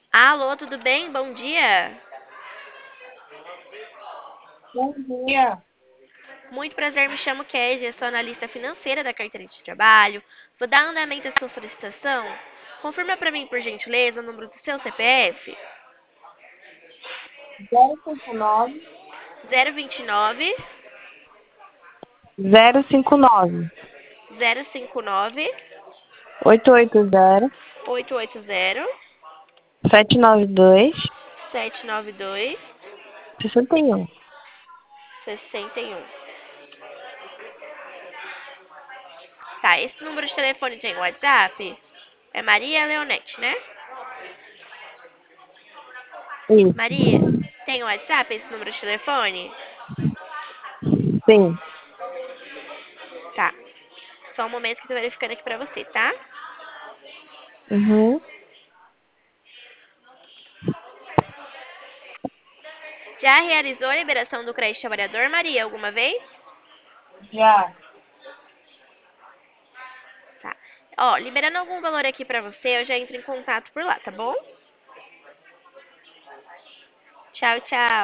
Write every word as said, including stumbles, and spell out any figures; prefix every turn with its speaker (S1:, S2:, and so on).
S1: Alô, tudo bem? Bom dia.
S2: Bom dia.
S1: Muito prazer, me chamo Kézia, sou analista financeira da carteira de trabalho. Vou dar andamento à sua solicitação. Confirma para mim, por gentileza, o número do seu C P F.
S2: zero cinco nove,
S1: zero vinte e nove,
S2: zero cinco nove,
S1: zero cinco nove,
S2: oito oito zero,
S1: oito oito zero,
S2: sete nove dois,
S1: sete nove dois,
S2: sessenta e um.
S1: sessenta e um. Tá, esse número de telefone tem WhatsApp? É Maria Leonete, né?
S2: Isso.
S1: Maria, tem WhatsApp esse número de telefone?
S2: Sim.
S1: Tá. Só um momento que eu tô verificando aqui pra você, tá?
S2: Uhum.
S1: Já realizou a liberação do crédito trabalhador, Maria, alguma vez?
S2: Já.
S1: Tá. Ó, liberando algum valor aqui pra você, eu já entro em contato por lá, tá bom? Tchau, tchau.